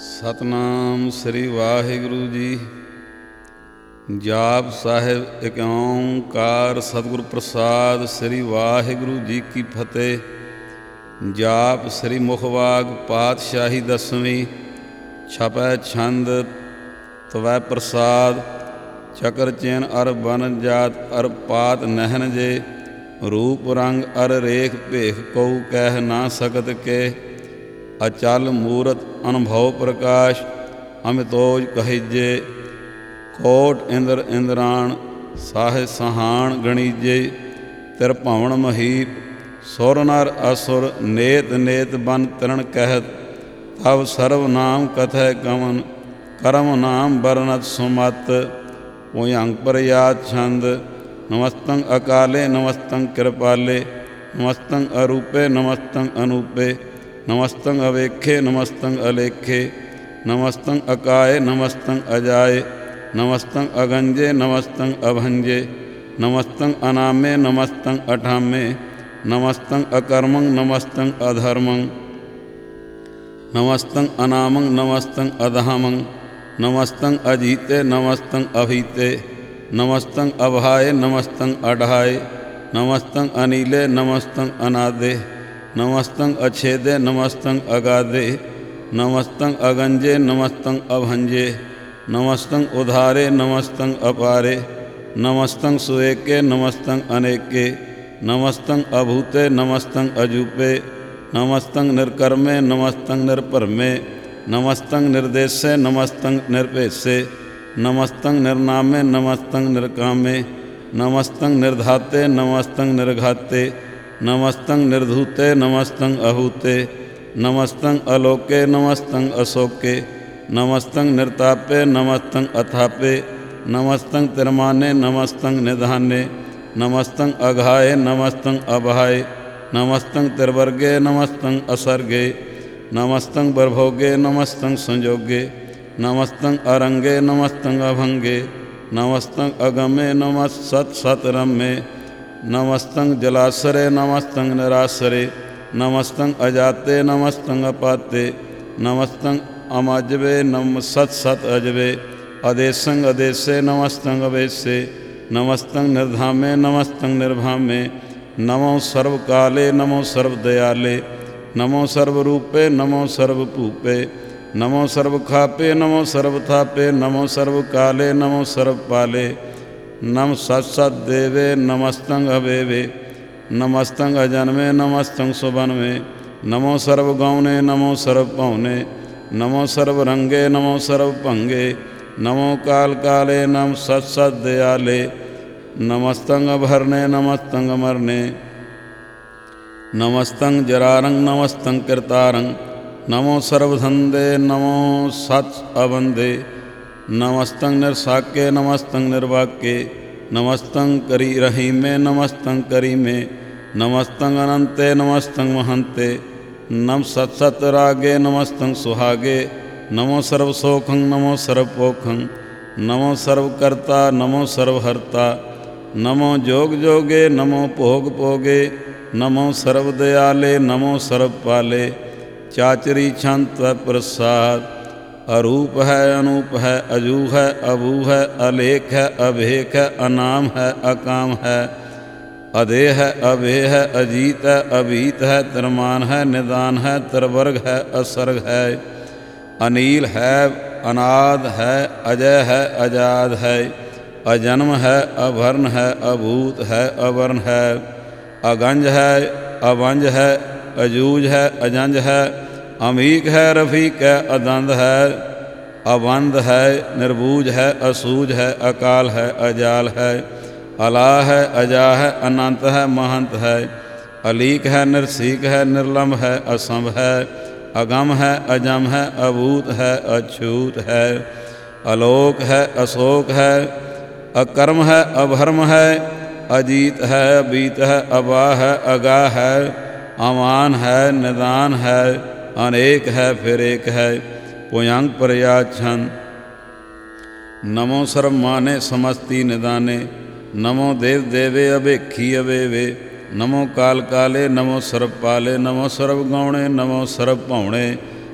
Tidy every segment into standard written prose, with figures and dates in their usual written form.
ਸਤਿਨਾਮ ਸ੍ਰੀ ਵਾਹਿਗੁਰੂ ਜੀ। ਜਾਪ ਸਾਹਿਬ ਏਕ ਓਂਕਾਰ ਸਤਿਗੁਰ ਪ੍ਰਸਾਦ। ਸ੍ਰੀ ਵਾਹਿਗੁਰੂ ਜੀ ਕੀ ਫਤਿਹ। ਜਾਪ ਸ੍ਰੀ ਮੁਖਵਾਗ ਪਾਤਸ਼ਾਹੀ ਦਸਵੀਂ। ਛਪੈ ਛੰਦ ਤਵੈ ਪ੍ਰਸਾਦ। ਚਕਰ ਚੈਨ ਅਰ ਬਨ ਜਾਤ ਅਰ ਪਾਤ ਨਹਿਨ ਜੇ। ਰੂਪ ਰੰਗ ਅਰ ਰੇਖ ਭੇਖ ਕਉ ਕਹਿ ਨਾ ਸਕਤ ਕੇ। ਅਚਲ ਮੂਰਤ ਅਨੁਭਵ ਪ੍ਰਕਾਸ਼ ਅਮਿਤੋਜ ਕਹੀਜੇ। ਕੋਟ ਇੰਦਰ ਇੰਦਰਾਣ ਸਾਹਿ ਸਹਾਣ ਗਣੀਜੇ। ਤਿਰ ਭਵਨ ਮਹੀਪ ਸੁਰ ਨਰ ਅਸੁਰ ਨੇਤ ਨੇਤ ਬਨ ਤਰਨ ਕਹਿਤ। ਤਵ ਸਰਵ ਨਾਮ ਕਥੈ ਕਵਨ ਕਰਮ ਨਾਮ ਬਰਨਤ ਸੁਮਤ। ਭੁਯੰਗ ਪ੍ਰਯਾਤ ਛੰਦ। ਨਮਸਤੰ ਅਕਾਲੇ ਨਮਸਤੰ ਕਿਰਪਾਲੇ। ਨਮਸਤੰ ਅਰੂਪੇ ਨਮਸਤੰ ਅਨੂਪੇ। ਨਮਸਤੰ ਅਵੇਖੇ ਨਮਸਤੰ ਅਲੇਖੇ। ਨਮਸਤੰ ਅਕਾਏ ਨਮਸਤੰ ਅਜਾਏ। ਨਮਸਤੰ ਅਗੰਜੇ ਨਮਸਤੰ ਅਭੰਜੇ। ਨਮਸਤੰ ਅਨਾਮੇ ਨਮਸਤੰ ਅਠਾਮੇ। ਨਮਸਤੰ ਅਕਰਮੰ ਨਮਸਤੰ ਅਧਰਮੰ। ਨਮਸਤੰ ਅਨਾਮੰ ਨਮਸਤੰ ਅਧਾਮੰ। ਨਮਸਤੰ ਅਜੀਤੇ ਨਮਸਤੰ ਅਭੀਤੇ। ਨਮਸਤੰ ਅਭਾਏ ਨਮਸਤੰ ਅਢਾਏ। ਨਮਸਤੰ ਅਨੀਲੇ ਨਮਸਤੰ ਅਨਾਦੇ। ਨਮਸਤੰ ਅਛੇਦੇ ਨਮਸਤੰ ਅਗਾਦੇ। ਨਮਸਤੰ ਅਗੰਜੇ ਨਮਸਤੰ ਅਭੰਜੇ। ਨਮਸਤੰ ਉਧਾਰੇ ਨਮਸਤੰ ਅਪਾਰੇ। ਨਮਸਤੰ ਸੁਏਕੇ ਨਮਸਤੰ ਅਨੇਕੇ। ਨਮਸਤੰ ਅਭੂਤੇ ਨਮਸਤੰ ਅਜੂਪੇ। ਨਮਸਤੰ ਨਿਰਕਰਮੇ ਨਮਸਤੰ ਨਿਰਭਰਮੇ। ਨਮਸਤੰ ਨਿਰਦੇਸੇ ਨਮਸਤੰ ਨਿਰਭੇਸੇ। ਨਮਸਤੰ ਨਿਰਨਾਮੇ ਨਮਸਤੰ ਨਿਰਕਾਮੇ। ਨਮਸਤੰ ਨਿਰਧਾਤੇ ਨਮਸਤੰ ਨਿਰਘਾਤੇ। ਨਮਸਤੰ ਨਿਰਧੂਤੇ ਨਮਸਤੰ ਅਹੂਤੇ। ਨਮਸਤੰ ਅਲੋਕੇ ਨਮਸਤੰ ਅਸੋਕੇ। ਨਮਸਤੰ ਨਿਰਤਾਪੇ ਨਮਸਤੰ ਅਥਾਪੇ। ਨਮਸਤੰ ਤਿਰਮਾਨੇ ਨਮਸਤੰ ਨਿਧਾਨੇ। ਨਮਸਤੰ ਅਘਾਏ ਨਮਸਤੰ ਅਭਾਏ। ਨਮਸਤੰ ਤਿਰਵਰਗੇ ਨਮਸਤੰ ਅਸਰਗੇ। ਨਮਸਤੰ ਬਰਭੋਗੇ ਨਮਸਤੰ ਸੰਜੋਗੇ। ਨਮਸਤੰ ਅਰੰਗੇ ਨਮਸਤੰ ਅਭੰਗੇ। ਨਮਸਤੰ ਅਗਮੇ ਨਮਸ ਸਤ ਸਤ ਰਮੇ। ਨਮਸਤੰ ਜਲਾਸਰੇ ਨਮਸਤੰ ਨਿਰਾਸਰੇ। ਨਮਸਤੰ ਅਜਾਤੇ ਨਮਸਤੰ ਅਪਾਤੇ। ਨਮਸਤੰ ਅਮਜਵੇ ਨਮ ਸਤ ਸਤ ਅਜਵੇ। ਅਦੇਸੰ ਅਦੇਸੇ ਨਮਸਤੰ ਅਵੇਸੇ। ਨਮਸਤੰ ਨਿਰਧਾਮੇ ਨਮਸਤੰ ਨਿਰਭਾਮੇ। ਨਮੋ ਸਰਵ ਕਾਲੇ ਨਮੋ ਸਰਵ ਦਇਆਲੇ। ਨਮੋ ਸਰਵ ਰੂਪੇ ਨਮੋ ਸਰਵ ਭੂਪੇ। ਨਮੋ ਸਰਵ ਖਾਪੇ ਨਮੋ ਸਰਵ ਥਾਪੇ। ਨਮੋ ਸਰਵ ਕਾਲੇ ਨਮੋ ਸਰਵ ਪਾਲੇ। ਨਮ ਸਤ ਸਤ ਦੇਵੇ ਨਮਸਤੰ ਅਵੇਵੇ। ਨਮਸਤੰ ਅਜਨਮੇ ਨਮਸਤੰ ਸੁਬਨਵੇ। ਨਮੋ ਸਰਵ ਗੌਣੇ ਨਮੋ ਸਰਵ ਭਉਨੇ। ਨਮੋ ਸਰਵ ਰੰਗੇ ਨਮੋ ਸਰਵ ਭੰਗੇ। ਨਮੋ ਕਾਲ ਕਾਲੇ ਨਮ ਸਤ ਸਤ ਦਿਆਲੇ। ਨਮਸਤੰ ਅਭਰਨੇ ਨਮਸਤੰ ਅਮਰਨੇ। ਨਮਸਤੰ ਜਰਾਰੰ ਨਮਸਤੰ ਕਿਰਤਾਰੰ। ਨਮੋ ਸਰਵਧੰਦੇ ਨਮੋ ਸਤ ਅਬੰਦੇ। ਨਮਸਤੰ ਨਿਰਸਾਕੇ ਨਮਸਤੰ ਨਿਰਵਾਕੇ। ਨਮਸਤੰ ਕਰੀ ਰਹੀਮੇ ਨਮਸਤੰ ਕਰੀਮੇ। ਨਮਸਤੰ ਅਨੰਤੇ ਨਮਸਤੰ ਮਹੰਤੇ। ਨਮ ਸਤ ਸਤ ਰਾਗੇ ਨਮਸਤੰ ਸੁਹਾਗੇ। ਨਮੋ ਸਰਵ ਸੋਖੰ ਨਮੋ ਸਰਵ ਪੋਖੰ। ਨਮੋ ਸਰਵ ਕਰਤਾ ਨਮੋ ਸਰਵ ਹਰਤਾ। ਨਮੋ ਜੋਗ ਜੋਗੇ ਨਮੋ ਭੋਗ ਭੋਗੇ। ਨਮੋ ਸਰਵ ਦਿਆਲੇ ਨਮੋ ਸਰਵ ਪਾਲੇ। ਚਾਚਰੀ ਛੰਦ ਤਵੈ ਪ੍ਰਸਾਦ। ਅਰੂਪ ਹੈ ਅਨੂਪ ਹੈ ਅਜੂ ਹੈ ਅਬੂ ਹੈ ਅਲੇਖ ਹੈ ਅਭੇਖ ਹੈ ਅਨਾਮ ਹੈ ਅਕਾਮ ਹੈ। ਅਦੇਹ ਹੈ ਅਭੇ ਹੈ ਅਜੀਤ ਹੈ ਅਭੀਤ ਹੈ। ਤਿਰਮਾਨ ਹੈ ਨਿਦਾਨ ਹੈ ਤਿਰਵਰਗ ਹੈ ਅਸਰਗ ਹੈ। ਅਨੀਲ ਹੈ ਅਨਾਦ ਹੈ ਅਜੈ ਹੈ ਅਜਾਦ ਹੈ। ਅਜਨਮ ਹੈ ਅਭਰਨ ਹੈ ਅਭੂਤ ਹੈ ਅਵਰਨ ਹੈ। ਅਗੰਜ ਹੈ ਅਵੰਜ ਹੈ ਅਜੂਜ ਹੈ ਅਜੰਜ ਹੈ। ਅਮੀਕ ਹੈ ਰਫੀਕ ਹੈ ਅਦੰਦ ਹੈ। ਅਬੰਦ ਹੈ ਨਿਰਬੂਜ ਹੈ ਅਸੂਜ ਹੈ। ਅਕਾਲ ਹੈ ਅਜਾਲ ਹੈ। ਅਲਾ ਹੈ ਅਜਾ ਹੈ ਅਨੰਤ ਹੈ ਮਹੰਤ ਹੈ। ਅਲੀਕ ਹੈ ਨਿਰਸੀਕ ਹੈ ਨਿਰਲੰਭ ਹੈ ਅਸੰਭ ਹੈ। ਅਗਮ ਹੈ ਅਜਮ ਹੈ ਅਭੂਤ ਹੈ ਅਛੂਤ ਹੈ। ਅਲੋਕ ਹੈ ਅਸੋਕ ਹੈ। ਅਕਰਮ ਹੈ ਅਭਰਮ ਹੈ। ਅਜੀਤ ਹੈ ਅਬੀਤ ਹੈ ਅਬਾ ਹੈ ਅਗਾ ਹੈ। ਅਮਾਨ ਹੈ ਨਿਦਾਨ ਹੈ। ਅਨੇਕ ਹੈ ਫਿਰ ਏਕ ਹੈ। ਭੁਯੰਗ ਪ੍ਰਯਾਤ ਛੰਦ। ਨਮੋ ਸਰਵ ਮਾਨੇ ਸਮਸਤੀ ਨਿਦਾਨੇ। ਨਮੋ ਦੇਵ ਦੇਵੇ ਅਭੇਖੀ ਅਵੇਵੇ। ਨਮੋ ਕਾਲ ਕਾਲੇ ਨਮੋ ਸਰਬ ਪਾਲੇ। ਨਮੋ ਸਰਬ ਗੌਣੇ ਨਮੋ ਸਰਬ ਭਉਣੇ।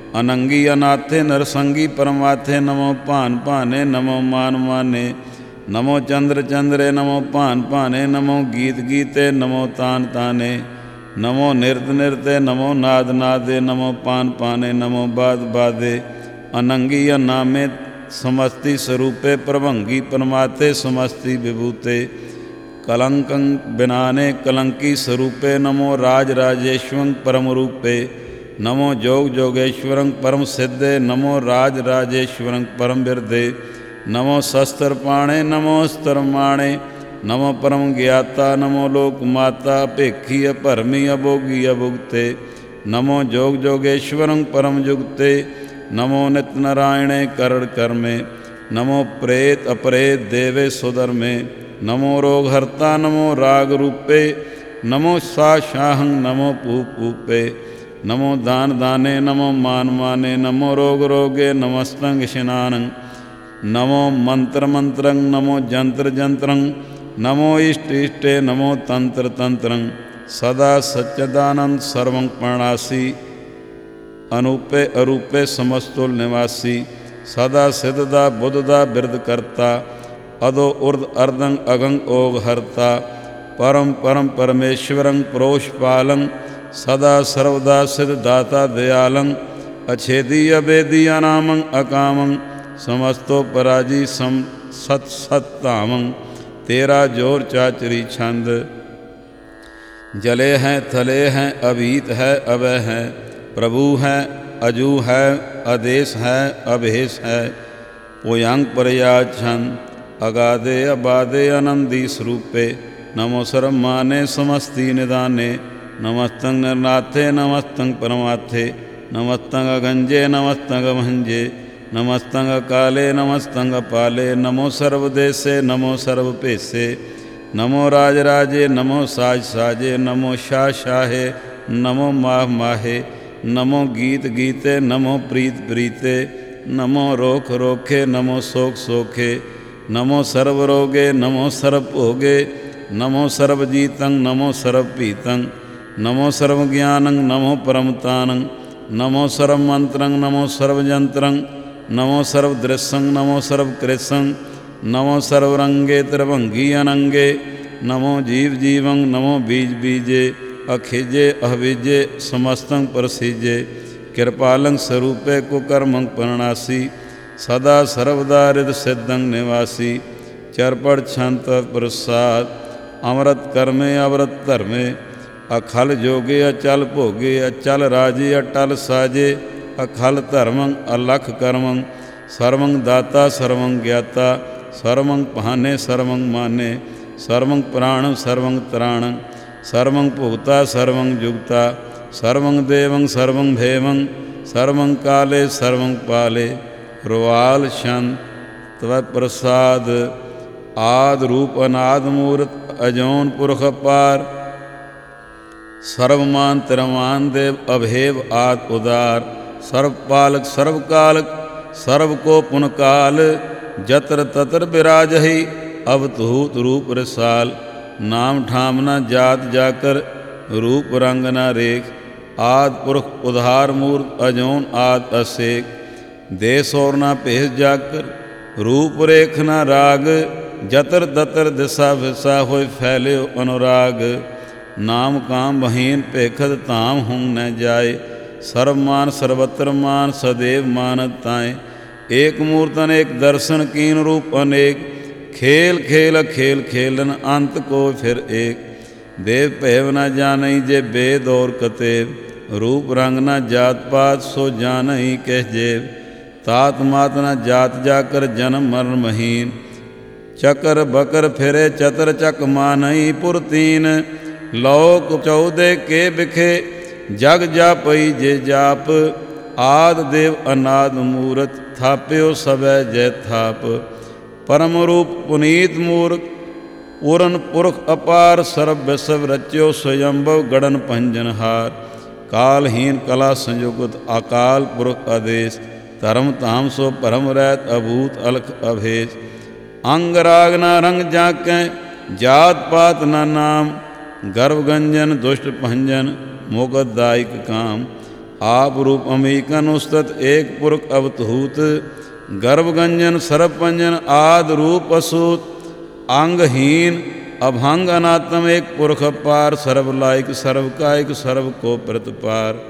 ਅਨੰਗੀ ਅਨਾਥੇ ਨਰਸੰਗੀ ਪਰਮਾਥੇ ਨਮੋ ਭਾਨ ਭਾਨੇ ਨਮੋ ਮਾਨ ਮਾਨੇ ਨਮੋ ਚੰਦਰ ਚੰਦਰੇ ਨਮੋ ਭਾਨ ਭਾਨੇ ਨਮੋ ਗੀਤ ਗੀਤੇ ਨਮੋ ਤਾਨ ਤਾਨੇ ਨਮੋ ਨਿਰਤ ਨਿਰਤੇ ਨਮੋ ਨਾਦ ਨਾਦੇ ਨਮੋ ਪਾਨ ਪਾਨੇ ਨਮੋ ਬਾਦ ਬਾਦੇ ਅਨੰਗੀ ਅਨਾਮੇ ਸਮਸਤੀ ਸਰੂਪੇ ਪ੍ਰਭੰਗੀ ਪਰਮਾਤੇ ਸਮਸਤੀ ਵਿਭੂਤੇ ਕਲੰਕੰ ਬਿਨਾਨੇ ਕਲੰਕੀ ਸਰੂਪੇ ਨਮੋ ਰਾਜ ਰਾਜੇਸ਼ਵੰ ਪਰਮ ਰੂਪੇ ਨਮੋ ਜੋਗ ਜੋਗੇਸ਼ਵਰੰ ਪਰਮ ਸਿੱਧੇ ਨਮੋ ਰਾਜ ਰਾਜੇਸ਼ਵਰੰ ਪਰਮ ਬਿਰਦੇ ਨਮੋ ਸ਼ਸਤਰ ਪਾਣੇ ਨਮੋ ਅਸਤਰ ਮਾਣੇ ਨਮੋ ਪਰਮ ਗਿਆਤਾ ਨਮੋ ਲੋਕ ਮਾਤਾ ਭੇਖੀ ਅਭਰਮੀ ਅਭੋਗੀ ਅਭੁਗਤੇ ਨਮੋ ਜੋਗ ਜੋਗੇਸ਼ਵਰੰ ਪਰਮ ਜੁਗਤੇ ਨਮੋ ਨਿਤ ਨਾਰਾਇਣੇ ਕਰੜ ਕਰਮੇ ਨਮੋ ਪ੍ਰੇਤ ਅਪਰੇਤ ਦੇਵੇ ਸੁਧਰਮੇ ਨਮੋ ਰੋਗ ਹਰਤਾ ਨਮੋ ਰਾਗ ਰੂਪੇ ਨਮੋ ਸਾ ਸ਼ਾਹੰ ਨਮੋ ਭੂ ਭੂਪੇ ਨਮੋ ਦਾਨ ਦਾਨੇ ਨਮੋ ਮਾਨ ਮਾਨੇ ਨਮੋ ਰੋਗ ਰੋਗੇ ਨਮਸਤੰ ਇਸ਼ਨਾਨੰ ਨਮੋ ਮੰਤਰ ਮੰਤਰੰ ਨਮੋ ਜੰਤਰ ਜੰਤਰੰ ਨਮੋ ਇਸ਼ਟ ਇਸ਼ਟੇ ਨਮੋ ਤੰਤਰ ਤੰਤਰੰ ਸਦਾ ਸਚਦਾਨੰਦ ਸਰਵੰ ਪ੍ਰਣਾਸੀ ਅਨੂਪੇ ਅਰੂਪੇ ਸਮਸਤੁਲ ਨਿਵਾਸੀ ਸਦਾ ਸਿੱਧ ਦਾ ਬੁੱਧ ਦਾ ਬਿਰਦ ਕਰਤਾ ਅਦੋ ਉਰਦ ਅਰਦੰ ਅਗੰ ਓਗ ਹਰਤਾ ਪਰਮ ਪਰਮ ਪਰਮੇਸ਼ਵਰੰ ਪ੍ਰੋਸ਼ ਪਾਲੰ ਸਦਾ ਸਰਵਦਾ ਸਿਧ ਦਾਤਾ ਦਿਆਲੰ ਅਛੇਦੀ ਅਬੇਦੀ ਅਨਾਮੰ ਅਕਾਮੰ ਸਮਸਤੋ ਪਰਾਜੀ ਸਮ ਸਤ ਸਤ ਧਾਮੰ ਤੇਰਾ ਜੋਰ ਚਾਚਰੀ ਛੰਦ ਜਲੇ ਹੈ ਥਲੇ ਹੈ ਅਭੀਤ ਹੈ ਅਵੈ ਹੈ ਪ੍ਰਭੂ ਹੈ ਅਜੂ ਹੈ ਆਦੇਸ਼ ਹੈ ਅਭੇਸ਼ ਹੈ ਪੁਯੰਗ ਪਰਿਆ ਛੰਦ ਅਗਾਦੇ ਅਬਾਦੇ ਆਨੰਦੀ ਸਰੂਪੇ ਨਮੋ ਸਰਬ ਮਾਨੇ ਸਮਸਤੀ ਨਿਦਾਨੇ ਨਮਸਤੰ ਨਿਰਨਾਥੇ ਨਮਸਤੰ ਪਰਮਾਥੇ ਨਮਸਤੰ ਅਗੰਜੇ ਨਮਸਤੰ ਅਭੰਜੇ ਨਮਸਤੰ ਅਕਾਲੇ ਨਮਸਤੰ ਅਪਾਲੇ ਨਮੋ ਸਰਬ ਦੇਸੇ ਨਮੋ ਸਰਬ ਭੇਸੇ ਨਮੋ ਰਾਜ ਰਾਜੇ ਨਮੋ ਸਾਜ ਸਾਜੇ ਨਮੋ ਸ਼ਾਹ ਸ਼ਾਹੇ ਨਮੋ ਮਾਹ ਮਾਹੇ ਨਮੋ ਗੀਤ ਗੀਤੇ ਨਮੋ ਪ੍ਰੀਤ ਪ੍ਰੀਤੇ ਨਮੋ ਰੋਖ ਰੋਖੇ ਨਮੋ ਸੋਖ ਸੋਖੇ ਨਮੋ ਸਰਬ ਰੋਗੇ ਨਮੋ ਸਰਬ ਭੋਗੇ ਨਮੋ ਸਰਬ ਜੀਤੰ ਨਮੋ ਸਰਬ ਭੀਤੰ ਨਮੋ ਸਰਬ ਗਿਆਨੰ ਨਮੋ ਪਰਮਤਾਨੰ ਨਮੋ ਸਰਬ ਮੰਤਰੰ ਨਮੋ ਸਰਬ ਜੰਤਰੰ ਨਮੋ ਸਰਬ ਦ੍ਰਿਸ਼ੰ ਨਮੋ ਸਰਬ ਕ੍ਰਿਸ਼ੰ ਨਮੋ ਸਰਬ ਰੰਗੇ ਤ੍ਰਿਭੰਗੀ ਅਨੰਗੇ ਨਮੋ ਜੀਵ ਜੀਵੰ ਨਮੋ ਬੀਜ ਬੀਜੇ ਅਖਿਜੇ ਅਹਵਿਜੇ ਸਮਸਤੰ ਪ੍ਰਸੀਜੇ ਕਿਰਪਾਲੰ ਸਰੂਪੇ ਕੁਕਰਮੰ ਪਰਣਾਸੀ ਸਦਾ ਸਰਵਦਾ ਰਿਦ ਸਿੱਧੰ ਨਿਵਾਸੀ ਚਰਪੜ ਛੰਤ ਪ੍ਰਸਾਦ ਅੰਮ੍ਰਿਤ ਕਰਮੇ ਅਵਰਤ ਧਰਮੇ ਅਖਲ ਜੋਗੇ ਅਚਲ ਭੋਗੇ ਅਚਲ ਰਾਜੇ ਅਟਲ ਸਾਜੇ ਅਖਲ ਧਰਮੰ ਅਲਖ ਕਰਮੰ ਸਰਵੰ ਦਾਤਾ ਸਰਵੰ ਗਿਆਤਾ ਸਰਵੰ ਭਾਨੇ ਸਰਵੰ ਮਾਨੇ ਸਰਵੰ ਪ੍ਰਾਣੰ ਸਰਵੰ ਤਰਾਣੰ ਸਰਵੰ ਭੁਗਤਾ ਸਰਵੰ ਜੁਗਤਾ ਸਰਵੰ ਦੇਵੰ ਸਰਵੰ ਭੇਵੰ ਸਰਵੰ ਕਾਲੇ ਸਰਵੰ ਪਾਲੇ ਰੁਵਾਲ ਸ਼ਨ ਤਵ ਪ੍ਰਸਾਦ ਆਦ ਰੂਪ ਅਨਾਦ ਮੂਰਤ ਅਜੌਨ ਪੁਰਖ ਅਪਾਰ ਸਰਵਮਾਨ ਤਿਰਮਾਨ ਦੇਵ ਅਭੇਵ ਆਦ ਉਦਾਰ ਸਰਬ ਪਾਲਕ ਸਰਬ ਕਾਲਕ ਸਰਬ ਕੋ ਪੁਨ ਕਾਲ ਜਤਰ ਤਤਰ ਬਿਰਾਜਹੀ ਅਵਤੂਤ ਰੂਪ ਰਸਾਲ ਨਾਮ ਠਾਮ ਨ ਜਾਤ ਜਾਕਰ ਰੂਪ ਰੰਗ ਨ ਰੇਖ ਆਦ ਪੁਰਖ ਉਧਾਰ ਮੂਰਤ ਅਜੌਨ ਆਦ ਅਸੇਕ ਦੇਸ ਔਰ ਨ ਭੇਸ ਜਾਕਰ ਰੂਪ ਰੇਖ ਨ ਰਾਗ ਜਤਰ ਤਤਰ ਦਿਸਾ ਵਿਸਾ ਹੋਇ ਫੈਲਿਓ ਅਨੁਰਾਗ ਨਾਮ ਕਾਮ ਬਹੀਨ ਭੇਖਤ ਧਾਮ ਹੁੰ ਨ ਜਾਏ ਸਰਬ ਮਾਨ ਸਰਬਤਰ ਮਾਨ ਸਦੇਵ ਮਾਨਤ ਤਾਏ ਏਕ ਮੂਰਤ ਅਨੇਕ ਦਰਸ਼ਨ ਕੀਨ ਰੂਪ ਅਨੇਕ ਖੇਲ ਖੇਲ ਖੇਲ ਖੇਲਨ ਅੰਤ ਕੋ ਫਿਰ ਏਕ ਦੇਵ ਭੈਵ ਨ ਜਾਣਈ ਜੇ ਬੇਦ ਔਰ ਕਤੇਬ ਰੂਪ ਰੰਗ ਨ ਜਾਤ ਪਾਤ ਸੋ ਜਾਣਈ ਕਹਿ ਜੇਬ ਤਾਤ ਮਾਤ ਨ ਜਾਤ ਜਾਕਰ ਜਨਮ ਮਰਨ ਮਹੀਨ ਚਕਰ ਬਕਰ ਫਿਰੇ ਚਤਰ ਚੱਕ ਮਾਨਈ ਪੁਰਤੀਨ ਲੋਕ ਚੌਦੇ ਕੇ ਬਿਖੇ ਜਗ ਜਾਪਈ ਜੇ ਜਾਪ ਆਦ ਦੇਵ ਅਨਾਦ ਮੂਰਤ ਥਾਪਿਓ ਸਭੈ ਜੈ ਥਾਪ ਪਰਮ ਰੂਪ ਪੁਨੀਤ ਮੂਰਤ ਪੂਰਨ ਪੁਰਖ ਅਪਾਰ ਸਰਬ ਵਿਸਵ ਰਚਿਓ ਸਯੰਭਵ ਗੜਨ ਭੰਜਨਹਾਰ ਕਾਲਹੀਨ ਕਲਾ ਸੰਯੁਗਤ ਅਕਾਲ ਪੁਰਖ ਆਦੇਸ਼ ਧਰਮ ਧਾਮ ਸੋ ਭਰਮ ਰਹਿਤ ਅਭੂਤ ਅਲਖ ਅਭੇਸ਼ ਅੰਗ ਰਾਗ ਨਾ ਰੰਗ ਜਾਕੈ ਜਾਤ ਪਾਤ ਨਾ ਨਾਮ ਗਰਭ ਗੰਜਨ ਦੁਸ਼ਟ ਭੰਜਨ ਮੁਕਤ ਦਾਇਕ ਕਾਮ आप रूप अमीकन उस्तत एक पुरख अवतहूत गर्भगंजन सर्वपंजन आद रूप असूत अंगहीन अभंग अनात्म एक पुरख अपार सर्वलायक सर्वकायक सर्व को प्रतिपार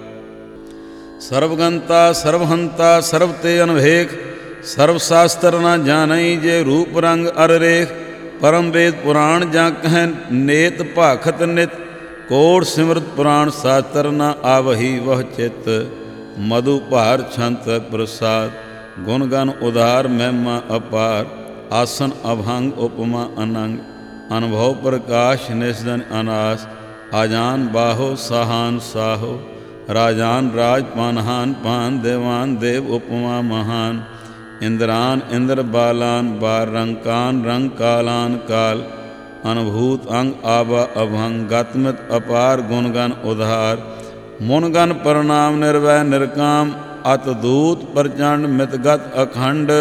सर्वगंता सर्वहंता सर्वते अनभेख सर्वशास्त्र न जानई जे रूप रंग अर रेख परम वेद पुराण जा कह नेत भाखत नित कोट सिमरत पुराण शास्त्र न आवही वह चित मधु भार छंत प्रसाद गुण गण उदार महिमा अपार आसन अभंग उपमा अनंग अनुभव प्रकाश निस्दन अनास आजान बाहो साहान साहो राजान राज पानहान पान देवान देव उपमा महान इंद्रान इंद्र बालान बार रंकान रंग कालान काल अनुभूत अंग आबा अभंग गतमित अपार गुणगन उधार मुनगन प्रणाम निर्वय निर्काम अतदूत प्रचंड मितगत अखंड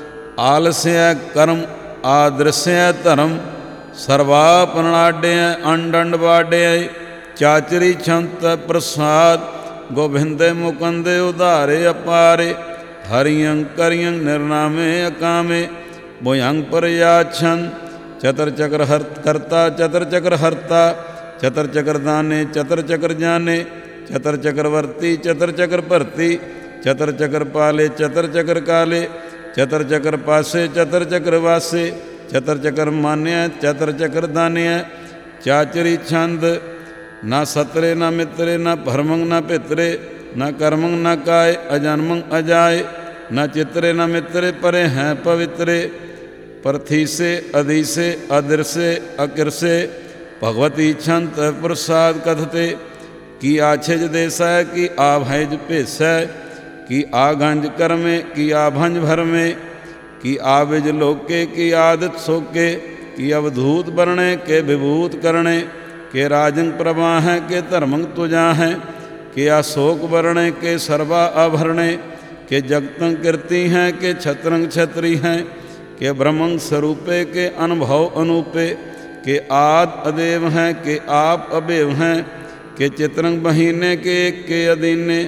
आलस्य कर्म आदृश्य धर्म सर्वा प्रणाड्य अंडंड बाड्य चाचरी छंत प्रसाद गोविंदे मुकंदे उदारे अपारे हरियं करियं निर्नामे अकामे भुयंग परयाछन चतर चक्र करता चतर चक्र हरता चतर चक्र दाने चतर चक्र जाने चतर चक्रवर्ती चतर चक्र भरती चतर चक्र पाले चतर चक्र काले चतर चक्र पासे चतर चक्र वासे चतर चक्र मान्य चतर चक्र दान्य चाचरी छंद ना सतरे ना मित्रे ना भरमंग ना पितरे न कर्मंग न काय अजन्मंग अजाय न चित्रे न मित्रे परे हैं पवित्रे प्रथि से अधि से अदृ से अकिर से भगवती छंत प्रसाद कथते की आछेज देसै की आभैज पेसै की आगंज कर्मे की आभंज भरमे की आविज लोके की आदित सोके की अवधूत वर्णे के विभूत करणे के राजंग प्रवाह हैं के धर्मंग तुजा हैं के अशोक वर्णे के सर्वा आभरणे के जगतंग कीर्ति हैं के छत्रंग छत्री हैं के ब्रह्मंग स्वरूपे के अनुभव अनूपे के आद अदेव हैं के आप अबेव हैं के चित्रंग बहीने के अधीने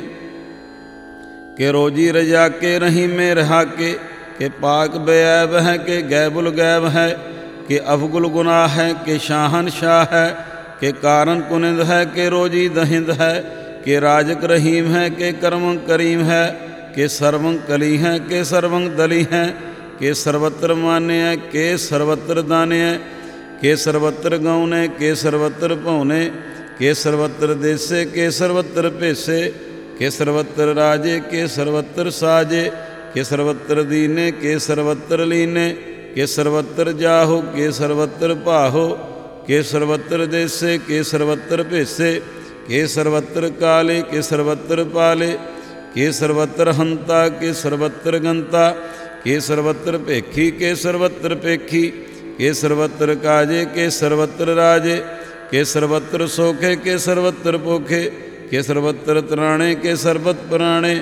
के रोजी रजा के रही में रहा के पाक बेऐब है के गैबुल गैब है के अफगुल गुनाह है के शाहन शाह है के कारण कुनिंद है के रोजी दहिंद है के राजक रहीम है के कर्मंग करीम है के सर्वंग कली हैं के सर्वंग दली हैं के सर्वत्र मान्य है के सर्वत्र दाने हैं के सर्वत्र गौने के सर्वत्र पौने के सर्वत्र देसे के सर्वत्र पेसे के सर्वत्र राजे के सर्वत्र साजे के सर्वत्र दीने के सर्वत्र लीने के सर्वत्र जाहो के सर्वत्र पाहो के सर्वत्र देसे के सर्वत्र पेसे के सर्वत्र काले के सर्वत्र पाले के सर्वत्र हंता के सर्वत्र गंता के सर्वत्र पेखी के सर्वत्र पेखी के सर्वत्र काजे के सर्वत्र राजे के सर्वत्र सोखे के सर्वत्र पोखे के सर्वत्र त्राणे के सर्वत्र प्राणे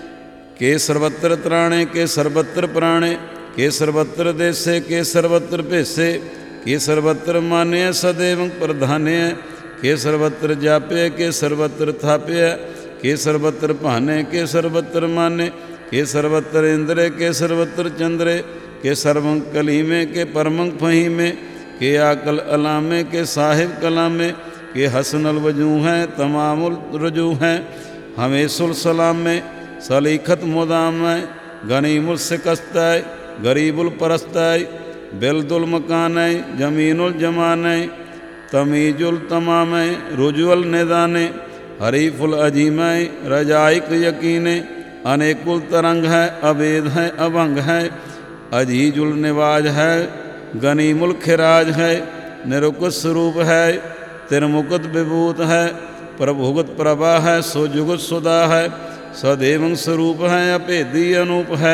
के सर्वत्र त्राणे के सर्वत्र प्राणे के सर्वत्र देसे के सर्वत्र पेसे के सर्वत्र मान्य सदैव प्रधान्य के सर्वत्र जाप्य के सर्वत्र थाप्य के सर्वत्र भाने के सर्वत्र माने के सर्वत्र इंद्रे के सर्वत्र चंद्रे के सर्वंग कलीमे के परमंग फहीमे के आकल अलामे के साहिब कलामे के हसनल वजू हैं तमामुल रजू हैं हमेशुल सलाम में सलीखत मुदाम में गनीमुल सिकस्ताय गरीबुल परस्ताय बिलदुल मकानय जमीनुल जमानय तमीजुल तमामय रुजुअल निदाने हरीफुल अजीमय रजाइक यकीने अनेकुल तरंग है अवेद है अभंग है अजीजुल निवाज है गनीमुल खिराज है निरुकुत स्वरूप है तिरमुकुत विभूत है प्रभुगत प्रभा है सुजुगत सुदा है सदैवं स्वरूप है अपेदी अनूप है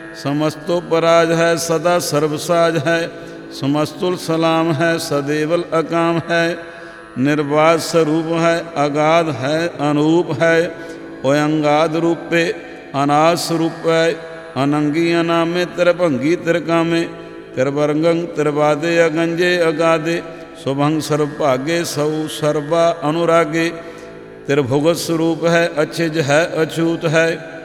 समस्तोपराज है सदा सर्वसाज है समस्तुल सलाम है सदैवल अकाम है निर्वाद स्वरूप है अगाध है अनूप है ओयंगाद रूपे अनाद स्वरूप है अनंगी अनामे तिरभंगी तिरकामे तिरवर्गंग तिरवादे अगंजे अगादे शुभंग सर्वभागे सौ सर्वा अनुरागे त्रिभुगत स्वरूप है, अक्षिज है, अछूत है।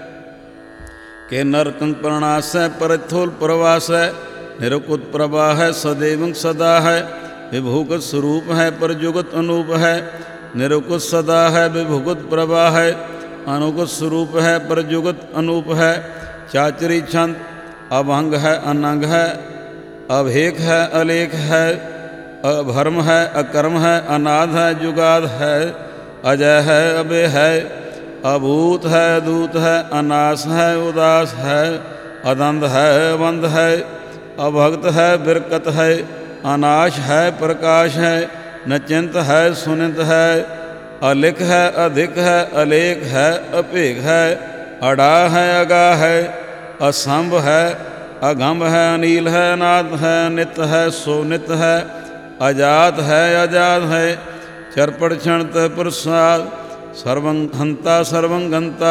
के नरकं प्रणास है, परथोल प्रवास है, निरकुत प्रभा है, सदैव सदा है। विभुगत स्वरूप है, परजुगत अनूप है, निरकुत सदा है, विभुगत प्रभा है। अनुगत स्वरूप है, परजुगत अनूप है। चाचरी छंद अभंग है, अनंग है, अभेक है, अलेख है, अभर्म है, अकर्म है, अनाद है, जुगाद है, अजय है, अभय है, अभूत है, अदूत है, अनास है, उदास है, अदंत है, अबंध है, अभक्त है, बिरकत है, अनाश है, प्रकाश है, नचिंत है, सुनित है, अलिख है, अधिक है, अलेख है, अपेख है, अड़ा है, अगा है, असंभ है, अगम है, अनील है, अनाद है, नित है, सोनित है, अजात है, अजात है, चरपड़ क्षणत प्रसाद। सर्वं हंता सर्वं गंता,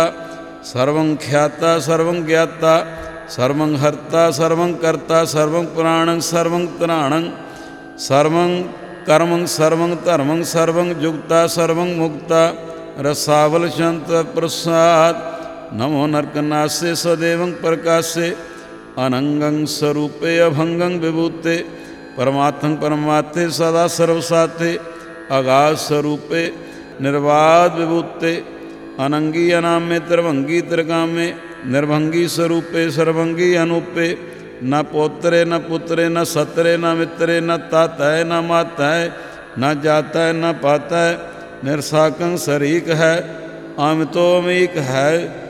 सर्वं ख्याता सर्वं ज्ञाता, सर्वं हर्ता सर्वं कर्ता, सर्वं प्राणं सर्वं त्राणं, सर्वं कर्मं सर्वं धर्मं, सर्वं जुक्ता सर्वं मुक्ता। रसावल शांत प्रसाद। नमो नरकनासे सदैवं प्रकाशे, अनंगं स्वरूपे अभंगं विभूते, परमात्मं परमात्ते सदा सर्वसाते, आगाध स्वरूपे निर्वाद विभूते, अनंगी अनामे त्रिभंगी त्रिकामे, निर्भंगी स्वरूपे सर्वंगी अनूपे। न पोत्रे न पुत्रे न सत्रे न मित्रे, न तातय न मातय, न जातय न पातय। निरसाकं शरीक है, अमितो अमीक है,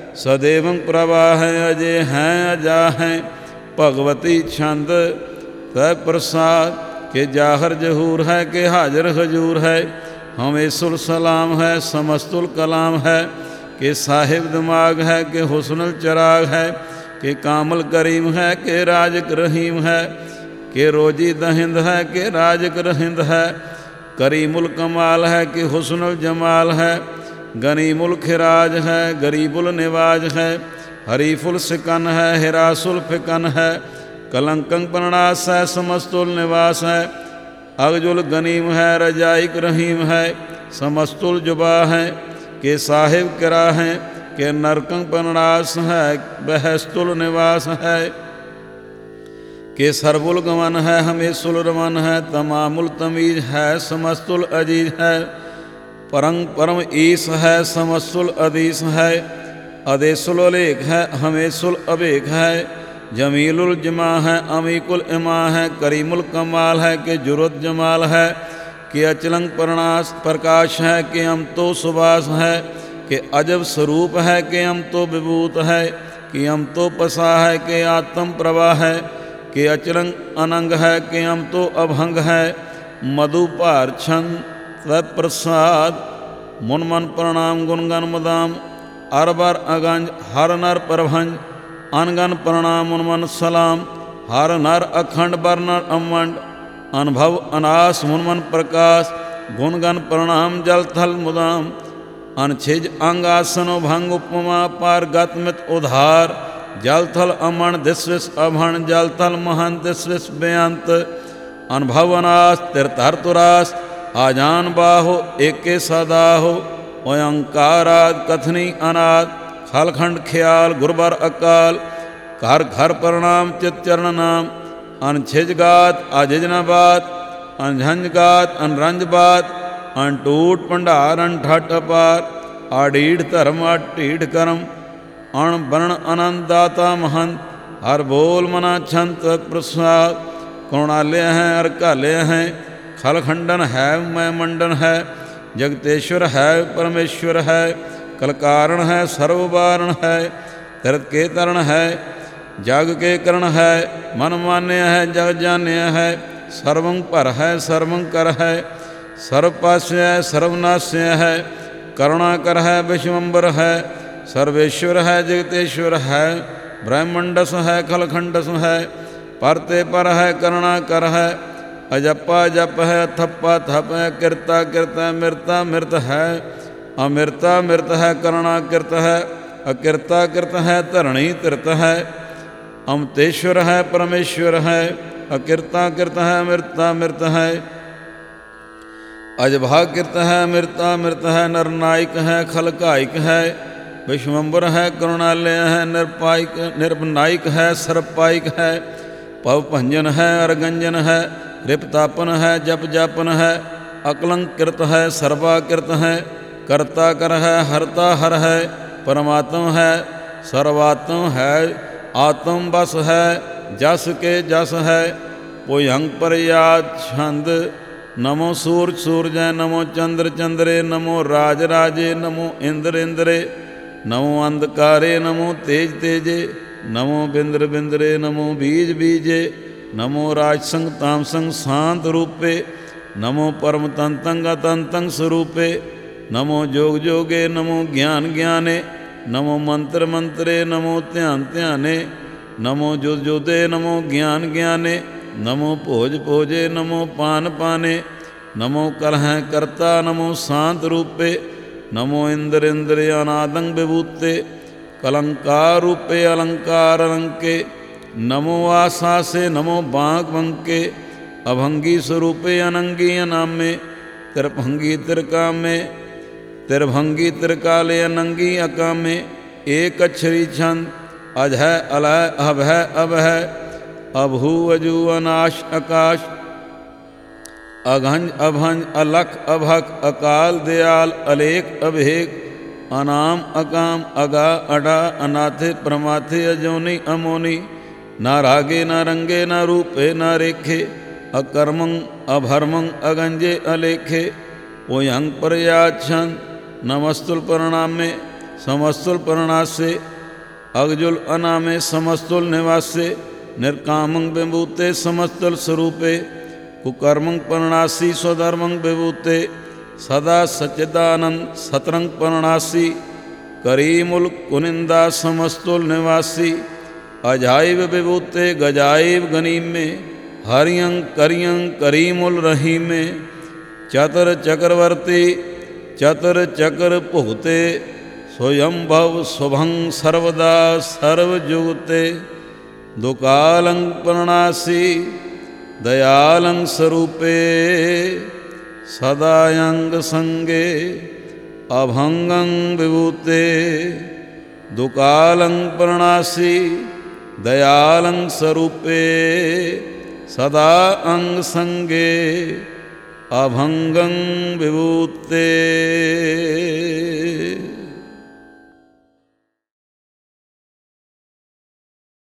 सदैवं प्रभा है, अजय हैं अजा हैं। भगवती छंद तय प्रसाद। के जाहर जहूर है, के हाजर हजूर है, हमेशुल सलाम है, समस्तुल कलाम है। के साहिब दिमाग है, के हुस्नुल चराग है, के कामल करीम है, के राजक रहीम है। के रोजी दहिंद है, के राजक रहिंद है, करीमुल कमाल है, के हुस्नुल जमाल है। गनीमुल खिराज है, गरीबुल निवाज है, हरीफुल सिकन है, हिरासुल फिकन है। कलंकं प्रणास है, समस्तुल निवास है, अगजुल गनीम है, रजाइक रहीम है, समस्तुल जुबा है। के साहिब किरा है, के नरकं प्रणास है, बहस्तुल निवास है। के सरबुल गमन है, हमेशुल रमन है, तमामुल तमीज है, समस्तुल अजीज है। परं परम ईस है, समस्तुल अदीस है, अदेशुल अलेख है, हमेशुल अबेक है। जमीलुल जमा है, अमीकुल इमा है, करीमुल कमाल है, के जुरुत जमाल है। के अचलंग प्रणास प्रकाश है, के अमतो सुबास है, के अजब स्वरूप है, के अमतो विभूत है, के अमतो पसा है, के आत्म प्रवाह है। के अचलंग अनंग है, के अमतो अभंग है, मधुपार छंद तत्प्रसाद। मुन मन प्रणाम गुणगन मुदाम, अरबर अगंज हर नर प्रभंज, अनगन प्रणाम उन्मन सलाम। हर नर अखंड बर नर अमंड, अनुभव अनास मुनमन प्रकाश। गुणगन प्रणाम जल थल मुदाम, अनछिज अंग आसनो भंग उपमा पार गतमित उधार। जल थल अमन दिस्विस अभण, जल थल महन दिस्विस बेअंत। अनुभव अनास तिरतर तुरास, आजान बाहो एके सदाहो। ओयंकाराद कथनी अनाद, खलखंड ख्याल गुरबर अकाल। घर घर प्रणाम चित चरण नाम, अनछिज गात आजिज न बात। अनझंझ गात अनरंज बात, अनटूट भंडार अनठट अपार। आडीढ़ धर्म अटीढ़ कर्म, अण वर्ण अनंत दाता महंत। हर बोल मना छंत प्रसाद। करुणालय हैं अरकालय हैं, खलखंडन है मैं मंडन है। जगतेश्वर है परमेश्वर है, कलकारण है सर्ववारण है। तीर्थ के तरण है, जग के करण है, मन मान्य है जग जान्य है। सर्वं पर है सर्वं कर है, सर्वपास्य है सर्वनाश्य है। करुणाकर है विश्वम्बर है, सर्वेश्वर है जगतेश्वर है। ब्रह्मंडस है खलखंडस है, परते पर है करुणा कर है। अजप्पा जप है थप्पा थप है, किरता किरत है मृता मृत है। अमृता मृत है करुणा कृत है, अकृता कृत है धरणी कृत है। अमतेश्वर है परमेश्वर है, अकृता कृत है मृता मृत है। अजभा कृत है मृता मृत है नरनायक है खलकायिक है विश्वम्बर है करुणालय है निरपायिक निर्पनायक है सर्पायिक है पवभंजन है अरगंजन है रिपतापन है जप जापन है अकलंकृत है सर्वाकृत है कर्ता कर है हरता हर है परमात्म है सर्वात्म है आत्म बस है जस के जस है पुयंग प्रयाद छंद नमो सूरज सूरजय नमो चंद्र चंद्रे नमो राज राजे नमो इंद्र इंद्रे नमो अंधकारे नमो तेज तेजे नमो बिंद्र बिंद्रे नमो बीज बीजे नमो राजसंग तामसंग शांत रूपे नमो परम तंतंग अतंतंग स्वरूपे नमो जोग जोगे नमो ज्ञान ज्ञाने नमो मंत्र मंत्रे नमो ध्यान ध्याने नमो जुद जुदे नमो ज्ञान ज्ञाने नमो भोज भोजे नमो पान पाने नमो कलह कर्ता नमो शांत रूपे नमो इंद्र इंद्र अनादंग विभूते कलंकार रूपे अलंकार अलंके नमो आशा से नमो बांक बंके अभंगी स्वरूपे अनंगी अनामे त्रिभंगी त्रिकामे त्रिभंगी त्रिकाले अनंगी अकामे एक अक्षरी छंद अजह अलह अभह अभह अभू अजू अनाश आकाश अघंज अभंज अलख अभक अकाल दयाल अलेख अभेक अनाम अकाम अगा अडा अनाथे प्रमाथे अजोनि अमोनि न रागे न रंगे न रूपे न रेखे अकर्मं अभर्मं अगंजे अलेखे ओयंग प्रयाच्छन नमस्तुल परिणामे समस्तुल परिणासे अगजुल अनामे समस्तुल निवासे निर्कामं विभूते समस्तुल स्वरूपे कुकर्मं परिणासी स्वधर्मं विभूते सदा सच्चिदानंद सतरंग परिणासी करीमुल कुनिंदा समस्तुल निवासी अजाइब विभूते गजाइब गनीम में हरियं करियं करीमुल रहीम में चतर चक्रवर्ती चतर चक्र भुगते स्वयंभव शुभं सर्वदा सर्वजुगते दुकालं प्रणासी दयालं स्वरूपे सदायंग संगे अभंगं विभूते दुकालं प्रणासी दयालं स्वरूपे सदा अंग संगे अभंगं विभूते।